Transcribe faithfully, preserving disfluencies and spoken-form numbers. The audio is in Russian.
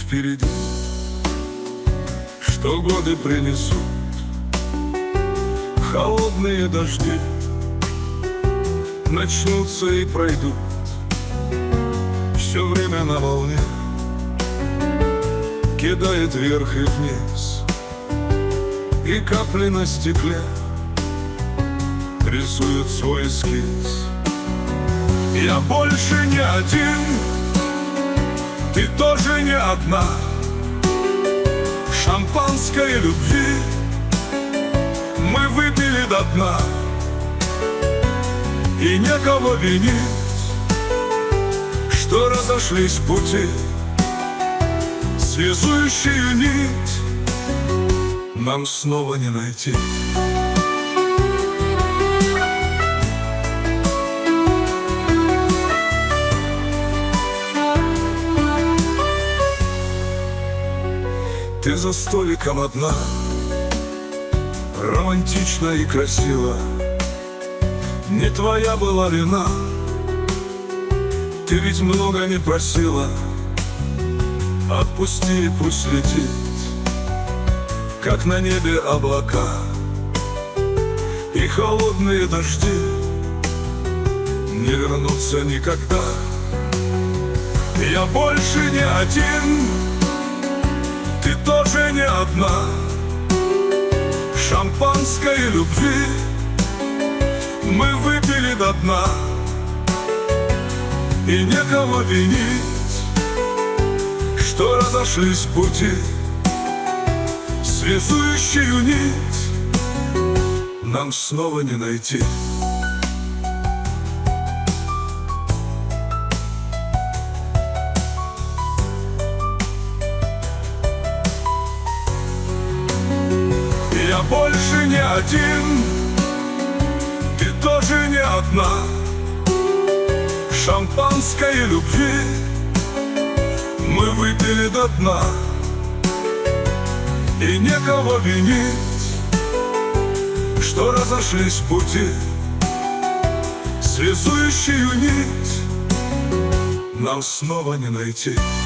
впереди, что годы принесут холодные дожди, начнутся и пройдут. Все время на волне кидает вверх и вниз, и капли на стекле рисуют свой эскиз. Я больше не один, ты тоже не одна. Шампанской любви мы выпили до дна, и некого винить, что разошлись пути. Связующую нить нам снова не найти. Ты за столиком одна, романтично и красиво. Не твоя была вина, ты ведь много не просила. Отпусти, и пусть летит, как на небе облака, и холодные дожди не вернутся никогда. Я больше не один, ты тоже не одна. Шампанской любви мы выпили до дна, и некого винить, что разошлись пути. Связующую нить нам снова не найти. Я больше не один, ты тоже не одна. Шампанской любви мы выпили до дна, и некого винить, что разошлись пути. Связующую нить нам снова не найти.